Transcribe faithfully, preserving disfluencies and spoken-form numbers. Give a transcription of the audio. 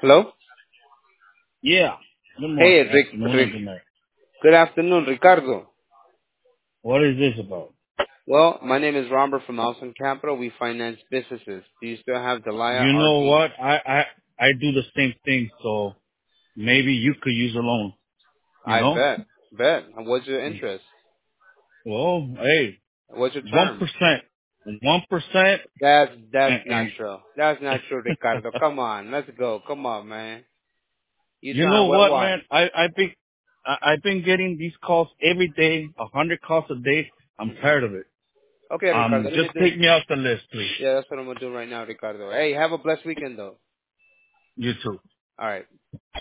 Hello? Yeah. Good Hey, morning, Rick, afternoon, Rick. or good night. Good afternoon, Ricardo. What is this about? Well, my name is Robert from Alson Capital. We finance businesses. Do you still have Delia You know R D? what? I I I do the same thing, so maybe you could use a loan. You I know? bet. Bet. And what's your interest? Well, hey, What's your one term? percent, one percent, That's that's and, not and true. That's not true, Ricardo. Come on, let's go. Come on, man. You you trying know to what? what, Why? man? I I've been I, I've been getting these calls every day, a hundred calls a day. I'm tired of it. Okay, Ricardo. Um, Let me just do. take me off the list, please. Yeah, that's what I'm gonna do right now, Ricardo. Hey, have a blessed weekend, though. You too. All right.